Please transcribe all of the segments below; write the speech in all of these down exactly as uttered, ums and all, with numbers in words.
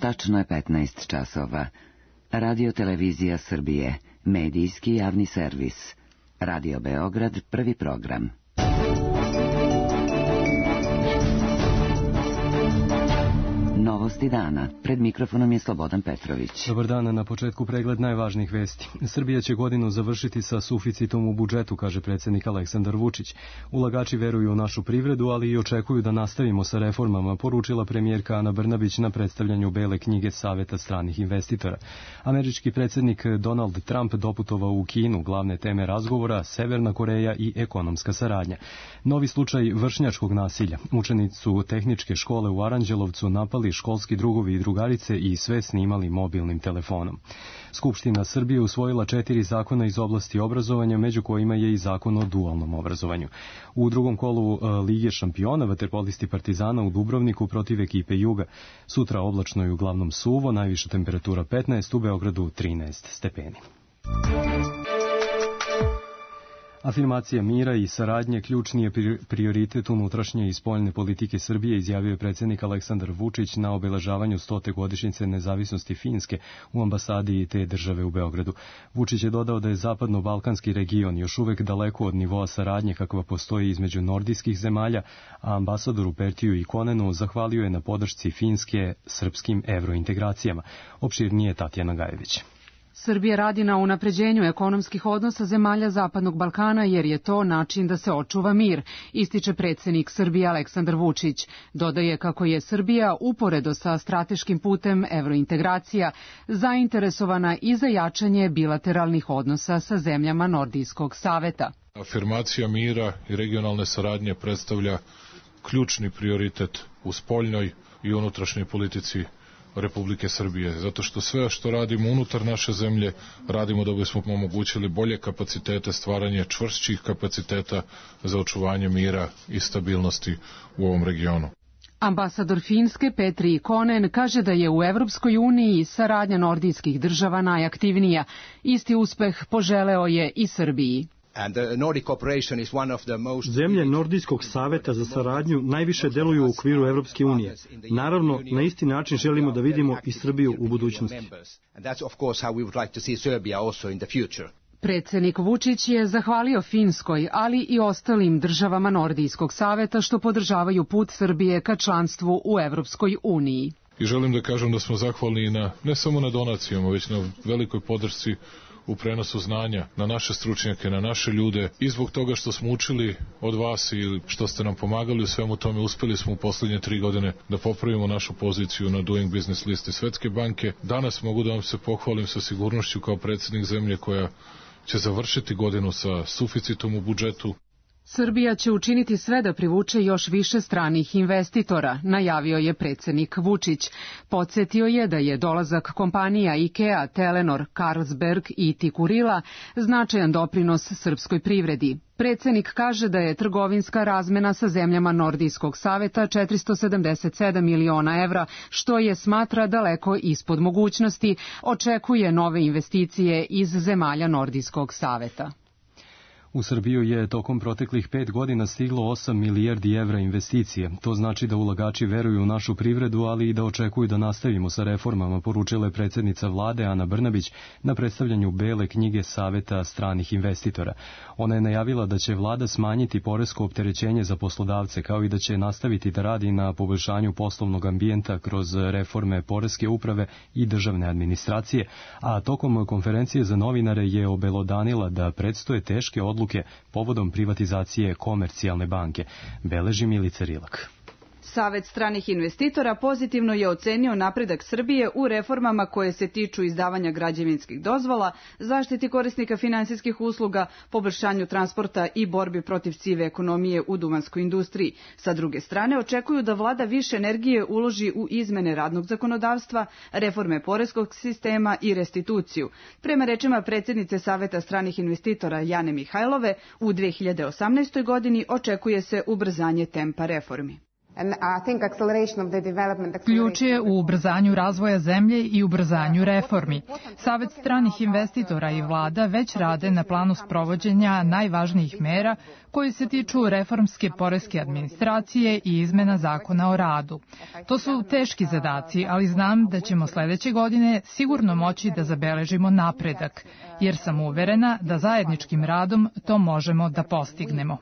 Tačno je petnaest časova. Radio Televizija Srbije, medijski javni servis. Radio Beograd, prvi program. Novosti dana. Pred mikrofonom je Slobodan Petrović. Dobar dan, na početku pregled najvažnijih vesti. Srbija će godinu završiti sa suficitom u budžetu, kaže predsjednik Aleksandar Vučić. Ulagači veruju u našu privredu, ali i očekuju da nastavimo sa reformama, poručila premijerka Ana Brnabić na predstavljanju Bele knjige Saveta stranih investitora. Američki predsjednik Donald Trump doputovao u Kinu, glavne teme razgovora Severna Koreja i ekonomska saradnja. Novi slučaj vršnjačkog nasilja. Učenicu tehničke škole u Aranđelovcu napali školski drugovi i drugarice i sve snimali mobilnim telefonom. Skupština Srbije usvojila četiri zakona iz oblasti obrazovanja, među kojima je i zakon o dualnom obrazovanju. U drugom kolu Lige šampiona vaterpolisti Partizana u Dubrovniku protiv ekipe Juga. Sutra oblačno i uglavnom suvo, najviša temperatura petnaest, u Beogradu trinaest stepeni. Afirmacija mira i saradnje ključni je prioritet unutrašnje i spoljne politike Srbije, izjavio je predsjednik Aleksandar Vučić na obeležavanju stote godišnjice nezavisnosti Finske u ambasadi te države u Beogradu. Vučić je dodao da je zapadno-balkanski region još uvek daleko od nivoa saradnje kakva postoji između nordijskih zemalja, a ambasadoru Pertiju Ikonenu zahvalio je na podršci Finske srpskim evrointegracijama. Opširnije Tatjana Gajević. Srbija radi na unapređenju ekonomskih odnosa zemalja Zapadnog Balkana jer je to način da se očuva mir, ističe predsjednik Srbije Aleksandar Vučić. Dodaje kako je Srbija uporedo sa strateškim putem evrointegracija zainteresovana i za jačanje bilateralnih odnosa sa zemljama Nordijskog saveta. Afirmacija mira i regionalne saradnje predstavlja ključni prioritet u spoljnoj i unutrašnjoj politici Republike Srbije, zato što sve što radimo unutar naše zemlje radimo da bismo omogućili bolje kapacitete, stvaranje čvršćih kapaciteta za očuvanje mira i stabilnosti u ovom regionu. Ambasador Finske Petri Ikonen kaže da je u Evropskoj uniji saradnja nordijskih država najaktivnija. Isti uspeh poželeo je i Srbiji. Zemlje Nordijskog saveta za saradnju najviše deluju u okviru Evropske unije. Naravno, na isti način želimo da vidimo i Srbiju u budućnosti. Predsjednik Vučić je zahvalio Finskoj, ali i ostalim državama Nordijskog saveta što podržavaju put Srbije ka članstvu u Evropskoj uniji. I želim da kažem da smo zahvalni na, ne samo na donacijama, već na velikoj podršci u prenosu znanja na naše stručnjake, na naše ljude, i zbog toga što smo učili od vas i što ste nam pomagali u svemu tome, uspeli smo u posljednje tri godine da popravimo našu poziciju na Doing Business listi Svetske banke. Danas mogu da vam se pohvalim sa sigurnošću kao predsjednik zemlje koja će završiti godinu sa suficitom u budžetu. Srbija će učiniti sve da privuče još više stranih investitora, najavio je predsjednik Vučić. Podsjetio je da je dolazak kompanija IKEA, Telenor, Carlsberg i Tikurila značajan doprinos srpskoj privredi. Predsjednik kaže da je trgovinska razmena sa zemljama Nordijskog saveta četiristo sedamdeset sedam miliona evra, što je smatra daleko ispod mogućnosti, očekuje nove investicije iz zemalja Nordijskog saveta. U Srbiju je tokom proteklih pet godina stiglo osam milijardi evra investicije. To znači da ulagači veruju u našu privredu, ali i da očekuju da nastavimo sa reformama, poručila je predsjednica vlade Ana Brnabić na predstavljanju Bele knjige Saveta stranih investitora. Ona je najavila da će vlada smanjiti poresko opterećenje za poslodavce, kao i da će nastaviti da radi na poboljšanju poslovnog ambijenta kroz reforme poreske uprave i državne administracije, a tokom konferencije za novinare je obelodanila da predstoje teške odluke povodom privatizacije Komercijalne banke, beleži Milica Rilak. Savet stranih investitora pozitivno je ocenio napredak Srbije u reformama koje se tiču izdavanja građevinskih dozvola, zaštiti korisnika finansijskih usluga, poboljšanju transporta i borbi protiv sive ekonomije u duvanskoj industriji. Sa druge strane, očekuju da vlada više energije uloži u izmene radnog zakonodavstva, reforme poreskog sistema i restituciju. Prema rečima predsjednice Saveta stranih investitora Jane Mihajlove, u dve hiljade osamnaestoj godini očekuje se ubrzanje tempa reformi. Ključ je u ubrzanju razvoja zemlje i ubrzanju reformi. Savet stranih investitora i vlada već rade na planu sprovođenja najvažnijih mera koji se tiču reformske poreske administracije i izmena zakona o radu. To su teški zadaci, ali znam da ćemo sledeće godine sigurno moći da zabeležimo napredak, jer sam uverena da zajedničkim radom to možemo da postignemo.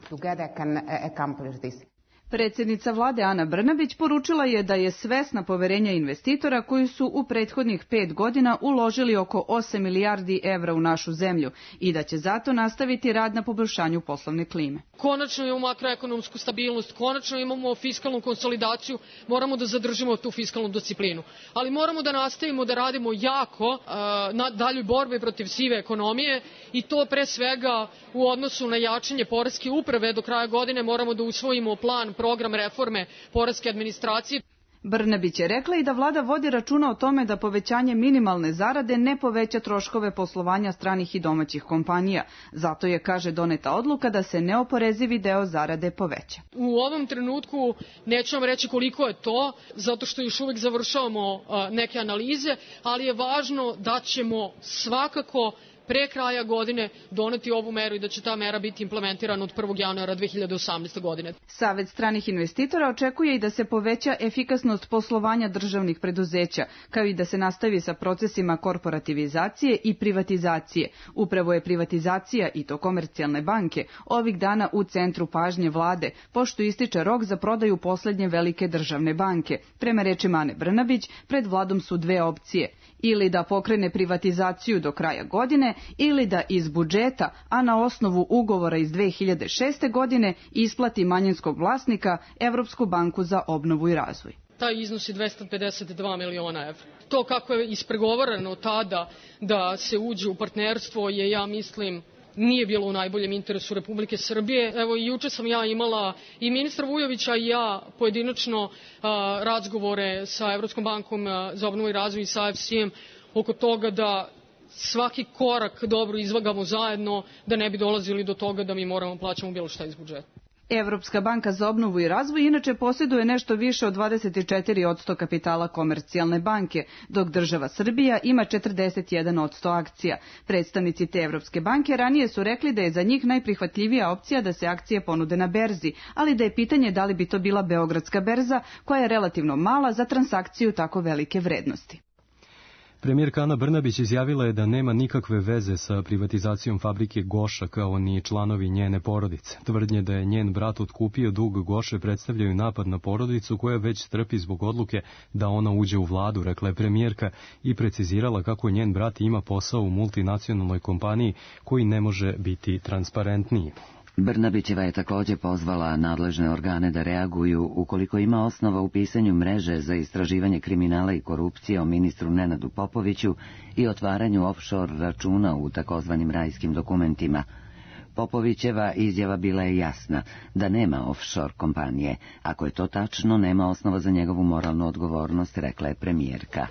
Predsjednica vlade Ana Brnabić poručila je da je svesna poverenja investitora koji su u prethodnih pet godina uložili oko osam milijardi evra u našu zemlju i da će zato nastaviti rad na poboljšanju poslovne klime. Konačno imamo makroekonomsku stabilnost, konačno imamo fiskalnu konsolidaciju, moramo da zadržimo tu fiskalnu disciplinu. Ali moramo da nastavimo da radimo jako uh, na daljoj borbi protiv sive ekonomije i to pre svega u odnosu na jačanje poreske uprave. Do kraja godine moramo da usvojimo plan program reforme poreske administracije. Brnabić je rekla i da vlada vodi računa o tome da povećanje minimalne zarade ne poveća troškove poslovanja stranih i domaćih kompanija. Zato je, kaže, doneta odluka da se neoporezivi deo zarade poveća. U ovom trenutku neću vam reći koliko je to, zato što još uvek završavamo neke analize, ali je važno da ćemo svakako pre kraja godine doneti ovu meru i da će ta mera biti implementirana od prvog januara dve hiljade osamnaeste. godine. Savet stranih investitora očekuje i da se poveća efikasnost poslovanja državnih preduzeća, kao i da se nastavi sa procesima korporativizacije i privatizacije. Upravo je privatizacija, i to Komercijalne banke, ovih dana u centru pažnje vlade, pošto ističe rok za prodaju poslednje velike državne banke. Prema rečima Ane Brnabić, pred vladom su dve opcije. Ili da pokrene privatizaciju do kraja godine, ili da iz budžeta, a na osnovu ugovora iz dve hiljade šeste. godine, isplati manjinskog vlasnika Evropsku banku za obnovu i razvoj. Taj iznos je dvesta pedeset dva miliona evra. To kako je ispregovarano tada da se uđe u partnerstvo je, ja mislim, nije bilo u najboljem interesu Republike Srbije. Evo i juče sam ja imala i ministra Vujovića i ja pojedinačno a, razgovore sa Evropskom bankom a, za obnovu i razvoj i sa F C M oko toga da svaki korak dobro izvagamo zajedno, da ne bi dolazili do toga da mi moramo plaćamo bilo šta iz budžeta. Evropska banka za obnovu i razvoj inače posjeduje nešto više od dvadeset četiri posto kapitala Komercijalne banke, dok država Srbija ima četrdeset jedan posto akcija. Predstavnici te Evropske banke ranije su rekli da je za njih najprihvatljivija opcija da se akcije ponude na berzi, ali da je pitanje da li bi to bila Beogradska berza, koja je relativno mala za transakciju tako velike vrednosti. Premijerka Ana Brnabić izjavila je da nema nikakve veze sa privatizacijom fabrike Goša kao ni članovi njene porodice. Tvrdnje da je njen brat otkupio dug Goše predstavljaju napad na porodicu koja već trpi zbog odluke da ona uđe u vladu, rekla je premijerka i precizirala kako njen brat ima posao u multinacionalnoj kompaniji koji ne može biti transparentniji. Brnabićeva je također pozvala nadležne organe da reaguju ukoliko ima osnova u pisanju mreže za istraživanje kriminala i korupcije o ministru Nenadu Popoviću i otvaranju offshore računa u takozvanim rajskim dokumentima. Popovićeva izjava bila je jasna da nema offshore kompanije. Ako je to tačno, nema osnova za njegovu moralnu odgovornost, rekla je premijerka.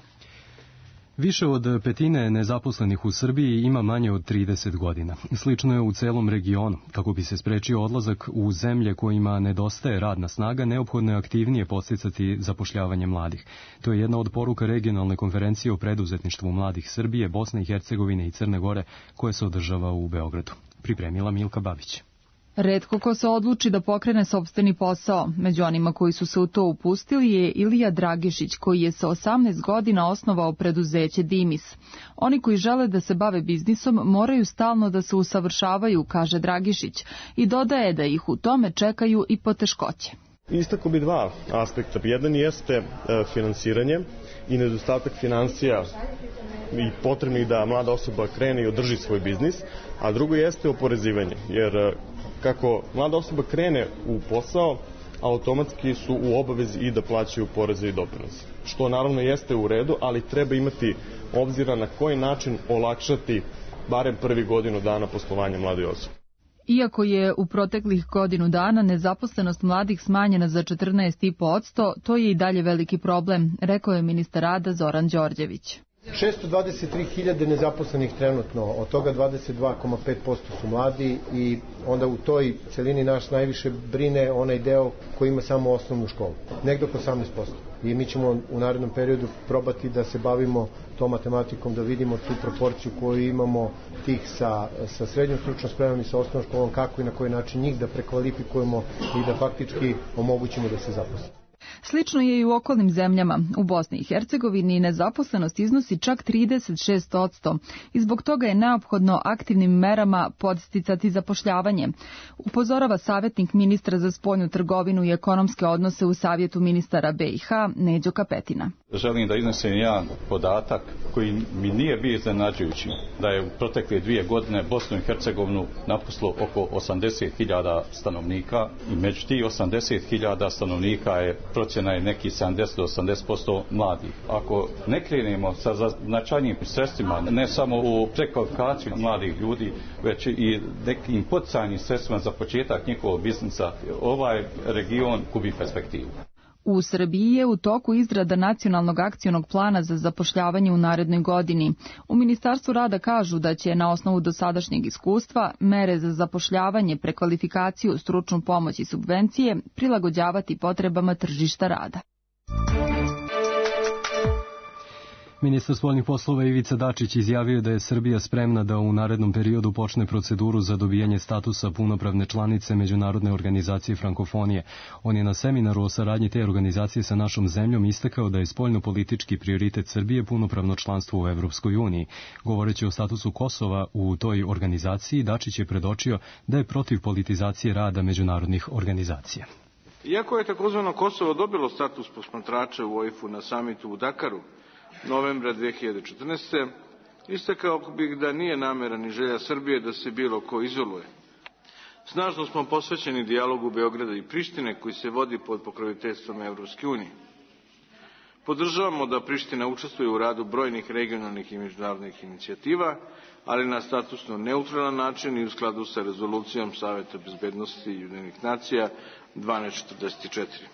Više od petine nezaposlenih u Srbiji ima manje od trideset godina. Slično je u celom regionu. Kako bi se sprečio odlazak u zemlje kojima nedostaje radna snaga, neophodno je aktivnije podsticati zapošljavanje mladih. To je jedna od poruka regionalne konferencije o preduzetništvu mladih Srbije, Bosne i Hercegovine i Crne Gore, koja se održava u Beogradu. Pripremila Milka Babić. Retko ko se odluči da pokrene sopstveni posao. Među onima koji su se u to upustili je Ilija Dragišić, koji je sa osamnaest godina osnovao preduzeće Dimis. Oni koji žele da se bave biznisom moraju stalno da se usavršavaju, kaže Dragišić, i dodaje da ih u tome čekaju i poteškoće. Istako bi dva aspekta. Jedan jeste e, finansiranje i nedostatak financija i potrebnih da mlada osoba krene i održi svoj biznis, a drugo jeste oporezivanje, jer kako mlada osoba krene u posao, automatski su u obavezi i da plaćaju poreze i doprinose. Što naravno jeste u redu, ali treba imati obzira na koji način olakšati barem prvi godinu dana poslovanja mladoj osobi. Iako je u proteklih godinu dana nezaposlenost mladih smanjena za četrnaest zarez pet posto, to je i dalje veliki problem, rekao je ministar rada Zoran Đorđević. šesto dvadeset tri hiljade nezaposlenih trenutno, od toga dvadeset dva zarez pet posto su mladi i onda u toj celini naš najviše brine onaj deo koji ima samo osnovnu školu, negdje oko osamnaest posto. I mi ćemo u narednom periodu probati da se bavimo tom matematikom, da vidimo tu proporciju koju imamo tih sa, sa srednjom stručnom spremom i sa osnovnom školom, kako i na koji način njih da prekvalifikujemo i da faktički omogućimo da se zaposle. Slično je i u okolnim zemljama. U Bosni i Hercegovini nezaposlenost iznosi čak trideset šest posto i zbog toga je neophodno aktivnim merama podsticati zapošljavanje. Upozorava savjetnik ministra za spoljnu trgovinu i ekonomske odnose u Savjetu ministara B i H Neđo Kapetina. Želim da iznesem jedan podatak koji mi nije bio iznenađujući, da je u protekle dvije godine Bosnu i Hercegovinu napustilo oko osamdeset hiljada stanovnika i među tih osamdeset hiljada stanovnika je procjena je neki sedamdeset do osamdeset posto mladih. Ako ne krenemo sa značajnim sredstvima, ne samo u prekvalifikaciju mladih ljudi, već i nekim poticajnim sredstvima za početak njihovog biznisa, ovaj region gubi perspektivu. U Srbiji je u toku izrada nacionalnog akcionog plana za zapošljavanje u narednoj godini. U Ministarstvu rada kažu da će na osnovu dosadašnjeg iskustva mere za zapošljavanje, prekvalifikaciju, stručnu pomoć i subvencije prilagođavati potrebama tržišta rada. Ministar spoljnih poslova Ivica Dačić izjavio da je Srbija spremna da u narednom periodu počne proceduru za dobijanje statusa punopravne članice Međunarodne organizacije frankofonije. On je na seminaru o saradnji te organizacije sa našom zemljom istakao da je spoljno-politički prioritet Srbije punopravno članstvo u Evropskoj uniji. Govoreći o statusu Kosova u toj organizaciji, Dačić je predočio da je protiv politizacije rada međunarodnih organizacija. Iako je takozvano Kosovo dobilo status posmatrača u O I F-u na samitu u Dakaru, novembra dve hiljade četrnaeste. istakao bih da nije namera ni želja Srbije da se bilo ko izoluje. Snažno smo posvećeni dijalogu Beograda i Prištine koji se vodi pod pokroviteljstvom Evropske unije. Podržavamo da Priština učestvuje u radu brojnih regionalnih i međunarodnih inicijativa, ali na statusno neutralan način i u skladu sa rezolucijom Saveta bezbednosti Ujedinjenih nacija dvanaest četrdeset četiri.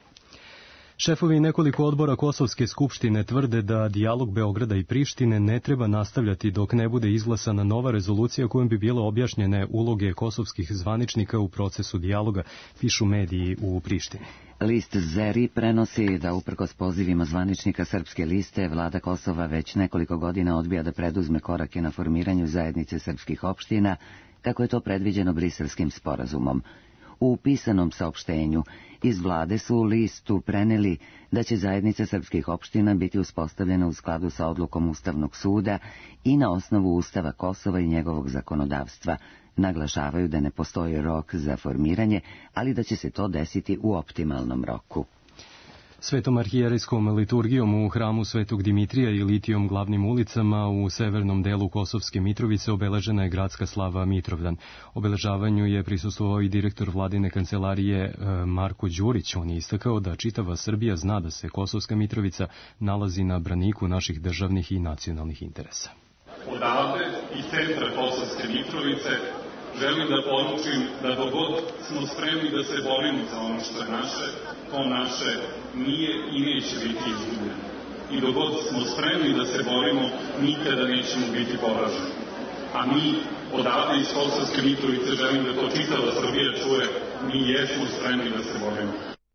Šefovi nekoliko odbora Kosovske skupštine tvrde da dijalog Beograda i Prištine ne treba nastavljati dok ne bude izglasana nova rezolucija kojom bi bile objašnjene uloge kosovskih zvaničnika u procesu dijaloga, pišu mediji u Prištini. List Zeri prenosi da uprkos pozivima zvaničnika Srpske liste, vlada Kosova već nekoliko godina odbija da preduzme korake na formiranju zajednice srpskih opština, kako je to predviđeno Briselskim sporazumom. U pisanom saopštenju iz vlade su listu preneli da će zajednica srpskih opština biti uspostavljena u skladu sa odlukom Ustavnog suda i na osnovu Ustava Kosova i njegovog zakonodavstva. Naglašavaju da ne postoji rok za formiranje, ali da će se to desiti u optimalnom roku. Svetom arhijerejskom liturgijom u hramu Svetog Dimitrija i litijom glavnim ulicama u severnom delu Kosovske Mitrovice obeležena je gradska slava Mitrovdan. Obeležavanju je prisustvovao i direktor vladine kancelarije Marko Đurić. On je istakao da čitava Srbija zna da se Kosovska Mitrovica nalazi na braniku naših državnih i nacionalnih interesa. Odavde iz centra Kosovske Mitrovice želim da poručim da dogod smo spremni da se borimo za ono što je naše, to naše nije i neće biti izgubljeno. I dogod smo spremni da se borimo, nikada nećemo biti poraženi. A mi odavde iz Kosovske Mitrovice želim da to čitava Srbija čuje, mi jesmo spremni da se borimo.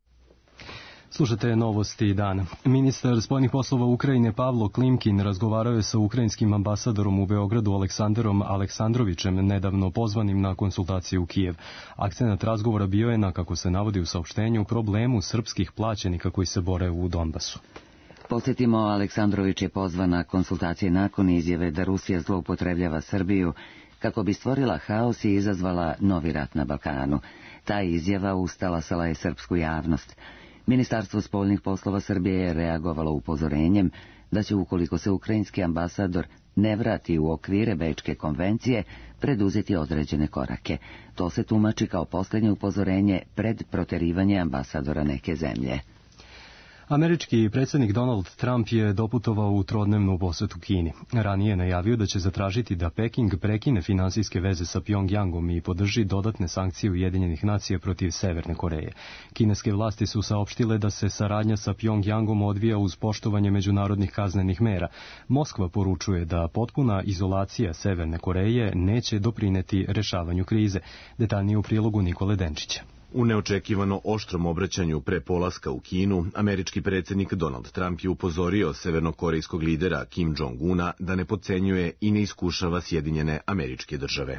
Slušate novosti dana. Ministar spoljnih poslova Ukrajine Pavlo Klimkin razgovarao je sa ukrajinskim ambasadorom u Beogradu Aleksanderom Aleksandrovićem, nedavno pozvanim na konsultacije u Kijev. Akcenat razgovora bio je na, kako se navodi u saopštenju, problemu srpskih plaćenika koji se bore u Donbasu. Podsjetimo, Aleksandrović je pozvan na konsultacije nakon izjave da Rusija zloupotrebljava Srbiju kako bi stvorila haos i izazvala novi rat na Balkanu. Ta izjava ustalasala je srpsku javnost. Ministarstvo spoljnih poslova Srbije je reagovalo upozorenjem da će, ukoliko se ukrajinski ambasador ne vrati u okvire Bečke konvencije, preduzeti određene korake. To se tumači kao posljednje upozorenje pred proterivanje ambasadora neke zemlje. Američki predsjednik Donald Trump je doputovao u trodnevnu posetu Kini. Ranije je najavio da će zatražiti da Peking prekine finansijske veze sa Pjongjangom i podrži dodatne sankcije Ujedinjenih nacija protiv Severne Koreje. Kineske vlasti su saopštile da se saradnja sa Pjongjangom odvija uz poštovanje međunarodnih kaznenih mera. Moskva poručuje da potpuna izolacija Severne Koreje neće doprineti rešavanju krize. Detaljnije u prilogu Nikole Denčića. U neočekivano oštrom obraćanju pre polaska u Kinu, američki predsjednik Donald Trump je upozorio severnokorejskog lidera Kim Jong-una da ne podcenjuje i ne iskušava Sjedinjene Američke Države.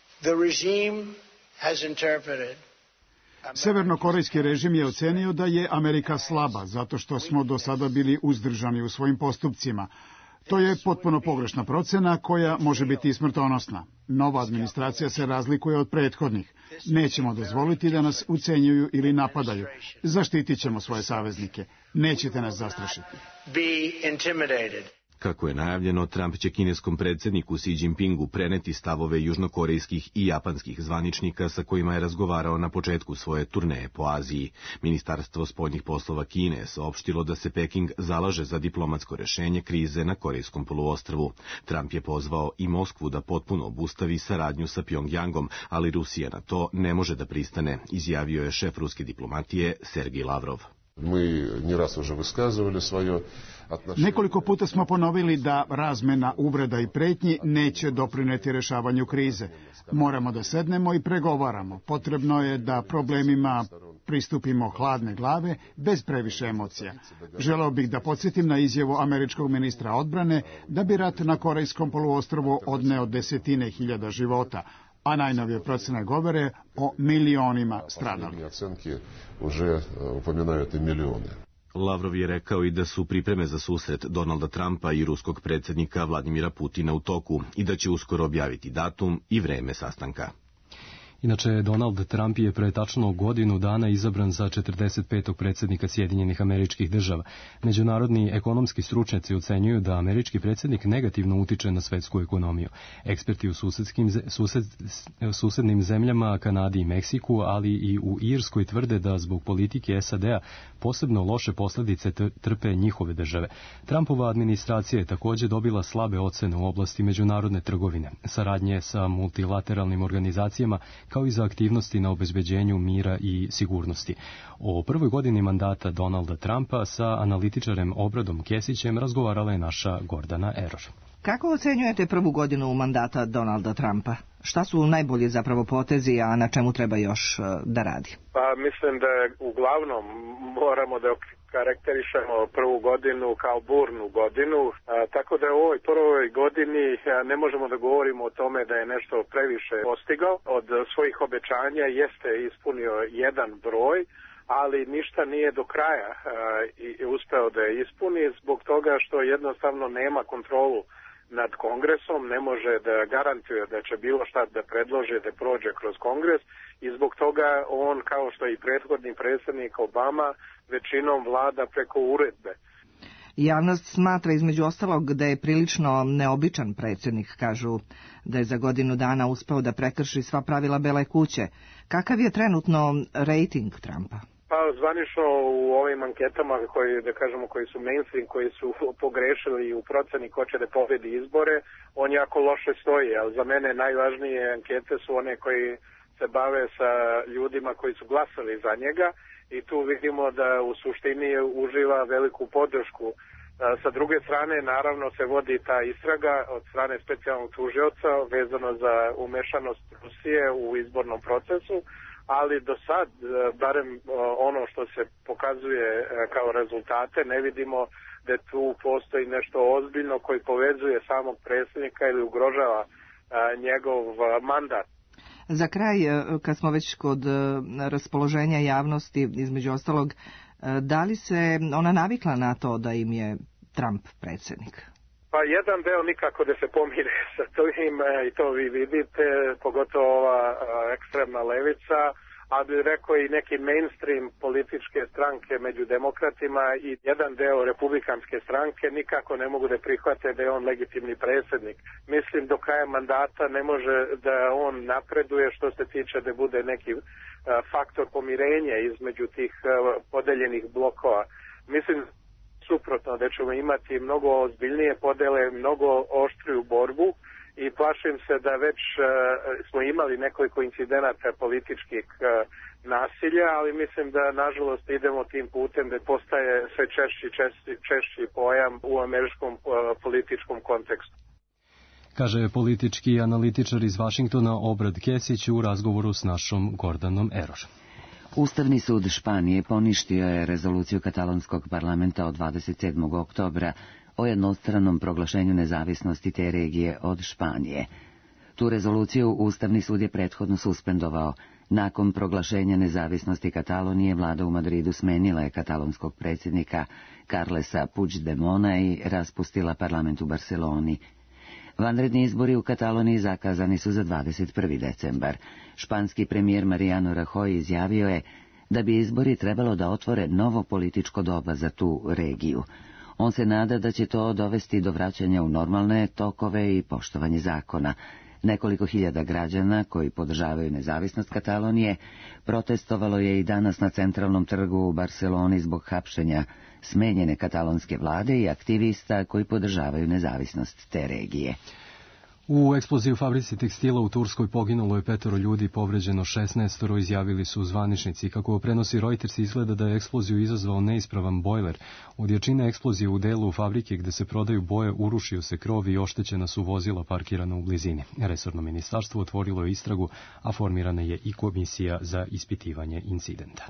Severnokorejski režim je ocenio da je Amerika slaba zato što smo do sada bili uzdržani u svojim postupcima. To je potpuno pogrešna procena koja može biti smrtonosna. Nova administracija se razlikuje od prethodnih. Nećemo dozvoliti da nas ucenjuju ili napadaju. Zaštitit ćemo svoje saveznike. Nećete nas zastrašiti. Kako je najavljeno, Trump će kineskom predsjedniku Xi Jinpingu preneti stavove južnokorejskih i japanskih zvaničnika sa kojima je razgovarao na početku svoje turneje po Aziji. Ministarstvo spoljnih poslova Kine saopštilo da se Peking zalaže za diplomatsko rešenje krize na Korejskom poluostrvu. Trump je pozvao i Moskvu da potpuno obustavi saradnju sa Pjongjangom, ali Rusija na to ne može da pristane, izjavio je šef ruske diplomatije Sergej Lavrov. Nekoliko puta smo ponovili da razmena uvreda i pretnji neće doprineti rešavanju krize. Moramo da sednemo i pregovaramo. Potrebno je da problemima pristupimo hladne glave, bez previše emocija. Želeo bih da podsjetim na izjavu američkog ministra odbrane da bi rat na Korejskom poluostrvu odneo desetine hiljada života, a najnovije procene govore o milionima stradalih. Lavrov je rekao i da su pripreme za susret Donalda Trumpa i ruskog predsjednika Vladimira Putina u toku i da će uskoro objaviti datum i vreme sastanka. Inače, Donald Trump je pre tačno godinu dana izabran za četrdeset petog predsjednika Sjedinjenih Američkih Država. Međunarodni ekonomski stručnjaci ocenjuju da američki predsjednik negativno utiče na svetsku ekonomiju. Eksperti u susedskim, sused, susednim zemljama, Kanadi i Meksiku, ali i u Irskoj tvrde da zbog politike S A D-a posebno loše posljedice trpe njihove države. Trumpova administracija je također dobila slabe ocene u oblasti međunarodne trgovine, saradnje sa multilateralnim organizacijama, kao i za aktivnosti na obezbeđenju mira i sigurnosti. O prvoj godini mandata Donalda Trumpa sa analitičarem Obradom Kesićem razgovarala je naša Gordana Eror. Kako ocenjujete prvu godinu mandata Donalda Trumpa? Šta su najbolji zapravo potezi, a na čemu treba još da radi? Pa mislim da uglavnom moramo da karakterišemo prvu godinu kao burnu godinu, a, tako da u ovoj prvoj godini a, ne možemo da govorimo o tome da je nešto previše postigao. Od svojih obećanja jeste ispunio jedan broj, ali ništa nije do kraja a, i, i uspeo da je ispuni zbog toga što jednostavno nema kontrolu nad kongresom, ne može da garantuje da će bilo šta da predlože da prođe kroz kongres i zbog toga on, kao što i prethodni predsjednik Obama, većinom vlada preko uredbe. Javnost smatra između ostalog da je prilično neobičan predsjednik, kažu da je za godinu dana uspeo da prekrši sva pravila Bele kuće. Kakav je trenutno rejting Trumpa? Pa zvanično u ovim anketama koji, da kažemo, koji su mainstream, koji su pogrešili u proceni ko će da pobedi izbore, on jako loše stoji, ali za mene najvažnije ankete su one koji se bave sa ljudima koji su glasali za njega i tu vidimo da u suštini uživa veliku podršku. Sa druge strane, naravno, se vodi ta istraga od strane specijalnog tužioca vezano za umešanost Rusije u izbornom procesu, ali do sad, barem ono što se pokazuje kao rezultate, ne vidimo da tu postoji nešto ozbiljno koji povezuje samog predsjednika ili ugrožava njegov mandat. Za kraj, kad smo već kod raspoloženja javnosti, između ostalog, da li se ona navikla na to da im je Trump predsjednik? Pa jedan deo nikako da se pomire sa tim i to vi vidite, pogotovo ova ekstremna levica, a bi rekao i neki mainstream političke stranke među demokratima i jedan deo republikanske stranke nikako ne mogu da prihvate da je on legitimni predsjednik. Mislim do kraja mandata ne može da on napreduje što se tiče da bude neki faktor pomirenja između tih podeljenih blokova. Mislim suprotno, da ćemo imati mnogo ozbiljnije podele, mnogo oštriju borbu i plašim se da već uh, smo imali nekoliko incidenata političkih uh, nasilja, ali mislim da nažalost idemo tim putem da postaje sve češći, češći, češći pojam u američkom uh, političkom kontekstu. Kaže politički analitičar iz Vašingtona Obrad Kesić u razgovoru s našom Gordanom Eror. Ustavni sud Španije poništio je rezoluciju katalonskog parlamenta od dvadeset sedmog oktobra o jednostranom proglašenju nezavisnosti te regije od Španije. Tu rezoluciju Ustavni sud je prethodno suspendovao. Nakon proglašenja nezavisnosti Katalonije, vlada u Madridu smenila je katalonskog predsjednika Carlesa Puigdemona i raspustila parlament u Barceloni. Vanredni izbori u Kataloniji zakazani su za dvadeset prvi decembar. Španski premijer Mariano Rajoy izjavio je da bi izbori trebalo da otvore novo političko doba za tu regiju. On se nada da će to dovesti do vraćanja u normalne tokove i poštovanje zakona. Nekoliko hiljada građana koji podržavaju nezavisnost Katalonije protestovalo je i danas na centralnom trgu u Barceloni zbog hapšenja smenjene katalonske vlade i aktivista koji podržavaju nezavisnost te regije. U eksploziji u fabrici tekstila u Turskoj poginulo je petoro ljudi, povređeno šesnaestoro, izjavili su zvaničnici. Kako prenosi Reuters, izgleda da je eksploziju izazvao neispravan bojler. Od jačine eksplozije u delu fabrike gde se prodaju boje urušio se krov i oštećena su vozila parkirana u blizini. Resorno ministarstvo otvorilo je istragu, a formirana je i komisija za ispitivanje incidenta.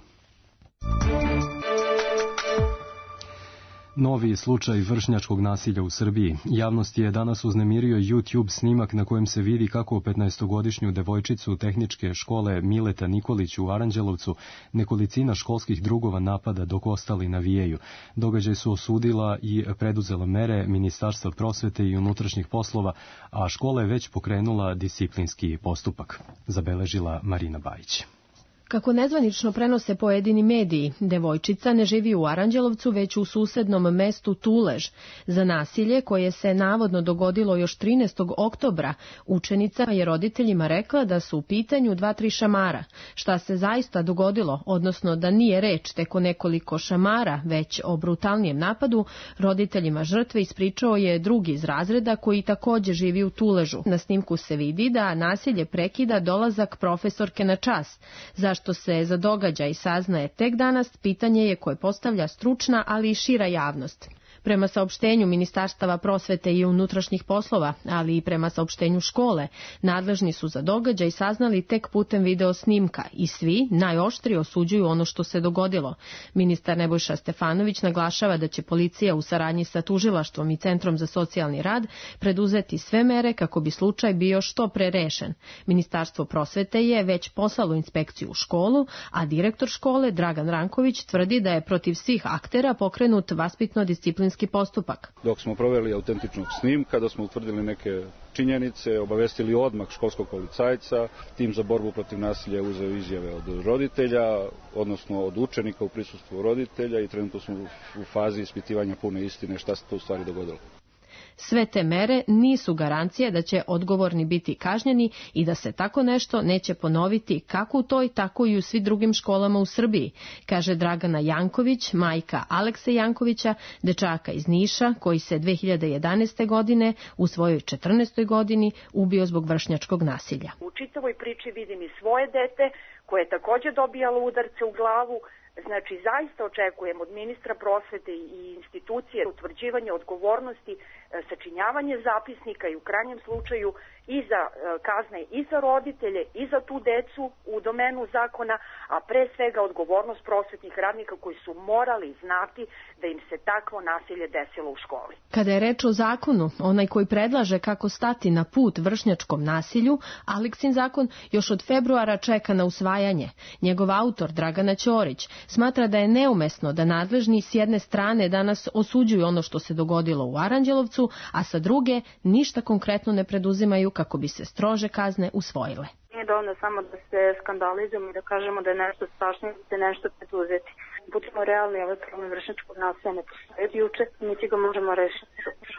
Novi slučaj vršnjačkog nasilja u Srbiji. Javnost je danas uznemirio YouTube snimak na kojem se vidi kako petnaestogodišnju devojčicu tehničke škole Mileta Nikolić u Aranđelovcu nekolicina školskih drugova napada dok ostali navijaju. Događaj su osudila i preduzela mere Ministarstva prosvete i unutrašnjih poslova, a škola je već pokrenula disciplinski postupak, zabeležila Marina Bajić. Kako nezvanično prenose pojedini mediji, devojčica ne živi u Aranđelovcu, već u susednom mestu Tulež. Za nasilje, koje se navodno dogodilo još trinaestog oktobra, učenica je roditeljima rekla da su u pitanju dva, tri šamara. Šta se zaista dogodilo, odnosno da nije reč tek o nekoliko šamara, već o brutalnijem napadu, roditeljima žrtve ispričao je drugi iz razreda koji takođe živi u Tuležu. Na snimku se vidi da nasilje prekida dolazak profesorke na čas. Za što se za događaj saznaje tek danas, pitanje je koje postavlja stručna, ali i šira javnost. Prema saopštenju Ministarstava prosvete i unutrašnjih poslova, ali i prema saopštenju škole, nadležni su za događaj saznali tek putem video snimka i svi najoštrije osuđuju ono što se dogodilo. Ministar Nebojša Stefanović naglašava da će policija u saradnji sa tužilaštvom i Centrom za socijalni rad preduzeti sve mere kako bi slučaj bio što pre rešen. Ministarstvo prosvete je već poslalo inspekciju u školu, a direktor škole Dragan Ranković tvrdi da je protiv svih aktera pokrenut vaspitno-disciplinski postupak. Dok smo proveli autentičnog snimka, da smo utvrdili neke činjenice, obavestili odmah školskog policajca, tim za borbu protiv nasilja uzeo izjave od roditelja, odnosno od učenika u prisustvu roditelja i trenutno smo u fazi ispitivanja pune istine šta se to u stvari dogodilo. Sve te mere nisu garancije da će odgovorni biti kažnjeni i da se tako nešto neće ponoviti kako u toj, tako i u svim drugim školama u Srbiji, kaže Dragana Janković, majka Alekse Jankovića, dečaka iz Niša, koji se dve hiljade jedanaeste. godine u svojoj četrnaestoj godini ubio zbog vršnjačkog nasilja. U čitavoj priči vidim i svoje dete koje je takođe dobijalo udarce u glavu. Znači, zaista očekujem od ministra prosvete i institucije utvrđivanje odgovornosti, sačinjavanje zapisnika i u krajnjem slučaju i za kazne i za roditelje i za tu decu u domenu zakona, a pre svega odgovornost prosvetnih radnika koji su morali znati da im se takvo nasilje desilo u školi. Kada je reč o zakonu, onaj koji predlaže kako stati na put vršnjačkom nasilju, Aleksin zakon još od februara čeka na usvajanje. Njegov autor, Dragana Ćorić, smatra da je neumesno da nadležni s jedne strane danas osuđuju ono što se dogodilo u Aranđelovcu, a sa druge ništa konkretno ne preduzimaju kako bi se strože kazne usvojile. Nije dovoljno samo da se skandalizujemo i da kažemo da je nešto strašno i da se nešto preduzeti. Budimo realni, ovaj problem vršnjačkog nasilja ne postoji juče, mi ti ga možemo rešiti.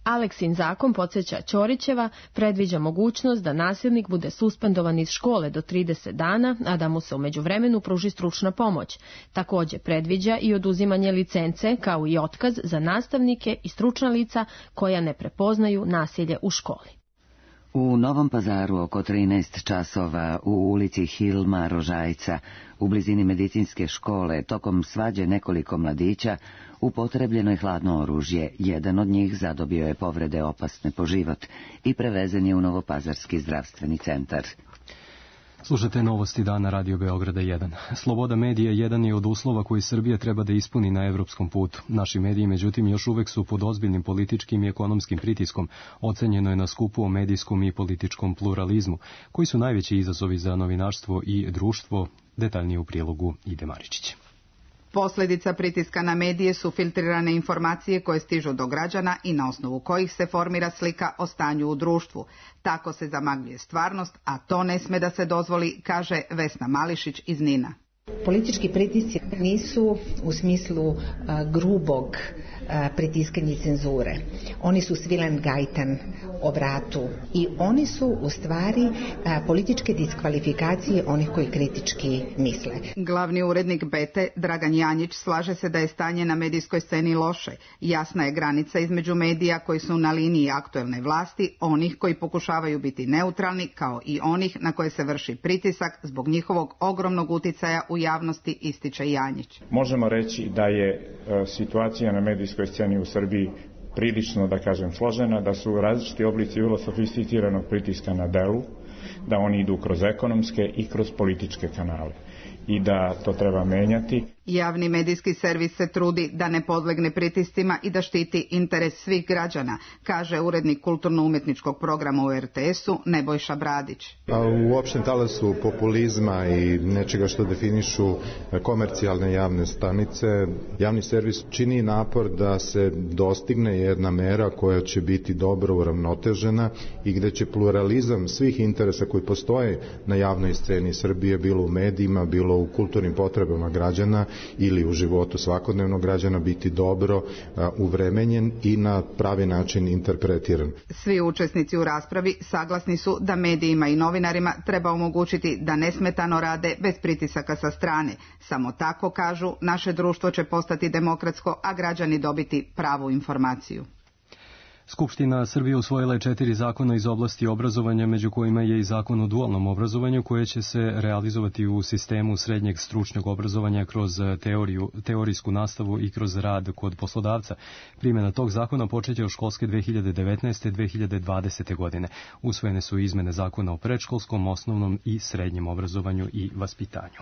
Aleksin zakon, podsjeća Ćorićeva, predviđa mogućnost da nasilnik bude suspendovan iz škole do trideset dana, a da mu se u međuvremenu pruži stručna pomoć. Također predviđa i oduzimanje licence, kao i otkaz za nastavnike i stručna lica koja ne prepoznaju nasilje u školi. U Novom Pazaru oko trinaest časova u ulici Hilma Rožajca, u blizini medicinske škole, tokom svađe nekoliko mladića, upotrebljeno je hladno oružje. Jedan od njih zadobio je povrede opasne po život i prevezen je u Novopazarski zdravstveni centar. Slušate novosti dana Radio Beograda jedan. Sloboda medija jedan je od uslova koji Srbija treba da ispuni na evropskom putu. Naši mediji, međutim, još uvek su pod ozbiljnim političkim i ekonomskim pritiskom. Ocenjeno je na skupu o medijskom i političkom pluralizmu, koji su najveći izazovi za novinarstvo i društvo. Detaljnije u prilogu Ide Maričić. Posljedica pritiska na medije su filtrirane informacije koje stižu do građana i na osnovu kojih se formira slika o stanju u društvu. Tako se zamagljuje stvarnost, a to ne sme da se dozvoli, kaže Vesna Mališić iz Nina. Politički pritisci nisu u smislu uh, grubog uh, pritiskanja i cenzure. Oni su svilen gajtan o vratu i oni su u stvari uh, političke diskvalifikacije onih koji kritički misle. Glavni urednik Bete, Dragan Janjić, slaže se da je stanje na medijskoj sceni loše. Jasna je granica između medija koji su na liniji aktuelne vlasti, onih koji pokušavaju biti neutralni, kao i onih na koje se vrši pritisak zbog njihovog ogromnog uticaja u javnosti, ističe Janjić. Možemo reći da je e, situacija na medijskoj sceni u Srbiji prilično, da kažem, složena, da su različiti oblici vrlo sofisticiranog pritiska na delu, da oni idu kroz ekonomske i kroz političke kanale i da to treba menjati. Javni medijski servis se trudi da ne podlegne pritiscima i da štiti interes svih građana, kaže urednik kulturno-umetničkog programa u er te esu Nebojša Bradić. A u opštem talasu populizma i nečega što definišu komercijalne javne stanice, javni servis čini napor da se dostigne jedna mera koja će biti dobro uravnotežena i gde će pluralizam svih interesa koji postoje na javnoj sceni Srbije, bilo u medijima, bilo u kulturnim potrebama građana ili u životu svakodnevnog građana, biti dobro uh, uvremenjen i na pravi način interpretiran. Svi učesnici u raspravi saglasni su da medijima i novinarima treba omogućiti da nesmetano rade bez pritisaka sa strane. Samo tako, kažu, naše društvo će postati demokratsko, a građani dobiti pravu informaciju. Skupština Srbije usvojila je četiri zakona iz oblasti obrazovanja, među kojima je i zakon o dualnom obrazovanju, koje će se realizovati u sistemu srednjeg stručnog obrazovanja kroz teoriju, teorijsku nastavu i kroz rad kod poslodavca. Primjena tog zakona počeće od školske dve hiljade devetnaeste dve hiljade dvadesete. godine. Usvojene su izmene zakona o predškolskom, osnovnom i srednjem obrazovanju i vaspitanju.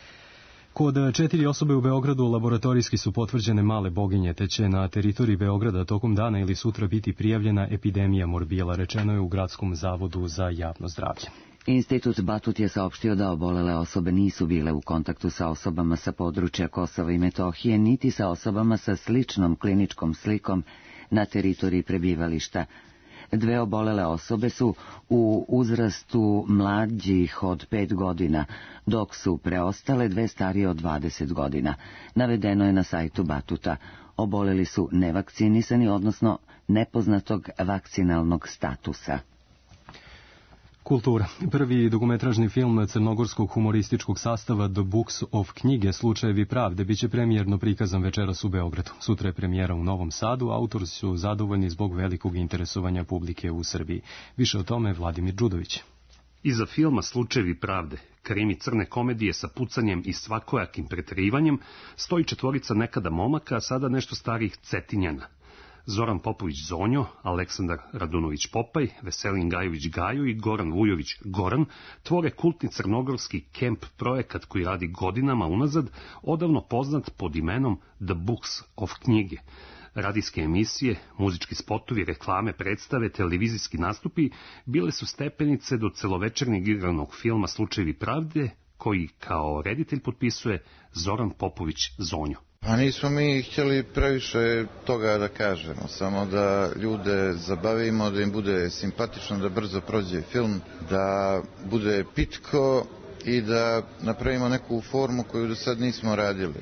Kod četiri osobe u Beogradu laboratorijski su potvrđene male boginje, te će na teritoriji Beograda tokom dana ili sutra biti prijavljena epidemija morbila, rečeno je u Gradskom zavodu za javno zdravlje. Institut Batut je saopštio da obolele osobe nisu bile u kontaktu sa osobama sa područja Kosova i Metohije, niti sa osobama sa sličnom kliničkom slikom na teritoriji prebivališta. Dve obolele osobe su u uzrastu mlađih od pet godina, dok su preostale dve starije od dvadeset godina. Navedeno je na sajtu Batuta. Oboleli su nevakcinisani, odnosno nepoznatog vakcinalnog statusa. Kultura. Prvi dokumentražni film crnogorskog humorističkog sastava The Books of knjige Slučajevi pravde biće premijerno prikazan večeras u Beogradu. Sutra je premijera u Novom Sadu, autori su zadovoljni zbog velikog interesovanja publike u Srbiji. Više o tome Vladimir Đudović. Iza filma Slučajevi pravde, krimi crne komedije sa pucanjem i svakojakim preterivanjem, stoji četvorica nekada momaka, a sada nešto starih Cetinjana. Zoran Popović Zonjo, Aleksandar Radunović Popaj, Veselin Gajović Gajo i Goran Vujović Goran tvore kultni crnogorski kemp projekat koji radi godinama unazad, odavno poznat pod imenom The Books of knjige. Radijske emisije, muzički spotovi, reklame, predstave, televizijski nastupi bile su stepenice do celovečernjeg igranog filma Slučajevi pravde, koji kao reditelj potpisuje Zoran Popović Zonjo. Pa nismo mi htjeli previše toga da kažemo, samo da ljude zabavimo, da im bude simpatično, da brzo prođe film, da bude pitko i da napravimo neku formu koju do sad nismo radili.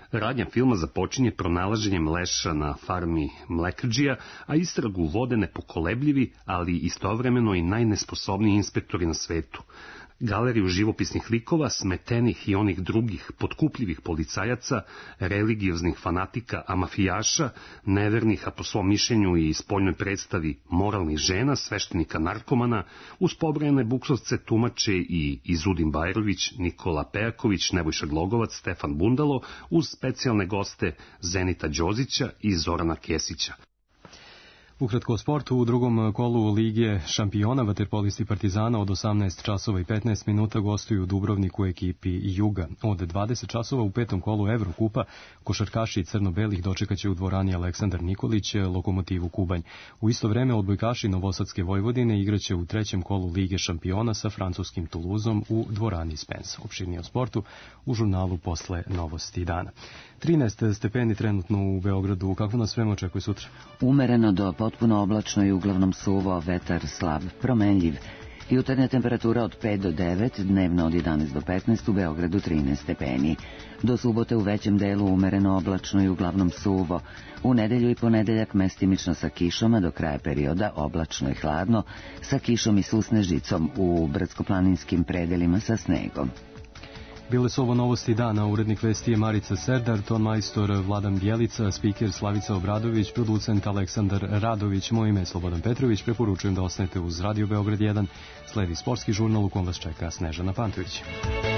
Radnja filma započinje pronalaženjem leša na farmi mlekrđija, a istragu vode nepokolebljivi, ali istovremeno i najnesposobniji inspektori na svetu. Galeriju živopisnih likova, smetenih i onih drugih potkupljivih policajaca, religioznih fanatika, a mafijaša, nevernih, a po svom mišljenju i spoljnoj predstavi moralnih žena, sveštenika narkomana, uz pobrojane buksovce tumače i Izudin Bajrović, Nikola Pejaković, Nebojša Glogovac, Stefan Bundalo, uz specijalne goste Zenita Đozića i Zorana Kesića. Ukratko o sportu, u drugom kolu Lige šampiona vaterpolisti Partizana od osamnaest časova i petnaest minuta gostuju u Dubrovniku u ekipi Juga. Od dvadeset časova u petom kolu Evrokupa košarkaši crno-belih dočekaće u dvorani Aleksandar Nikolić Lokomotivu Kubanj. U isto vreme odbojkaši Novosadske Vojvodine igraće u trećem kolu Lige šampiona sa francuskim Tuluzom u dvorani Spens. Opširnije o sportu u žurnalu posle Novosti dana. trinaest stepeni trenutno u Beogradu. Kako nas vreme očekuje sutra? Umereno do potpuno oblačno i uglavnom suvo, vetar slab, promenljiv. Jutarnja temperatura od pet do devet, dnevno od jedanaest do petnaest, u Beogradu trinaest stepeni. Do subote u većem delu umereno oblačno i uglavnom suvo. U nedelju i ponedeljak mestimično sa kišom, a do kraja perioda oblačno i hladno, sa kišom i susnežicom u brdsko-planinskim predelima sa snegom. Bile su ovo Novosti dana, urednik vesti je Marica Serdar, ton majstor Vladan Bjelica, spiker Slavica Obradović, producent Aleksandar Radović, moje ime je Slobodan Petrović, preporučujem da ostanete uz Radio Beograd jedan, sledi sportski žurnal u kom vas čeka Snežana Pantović.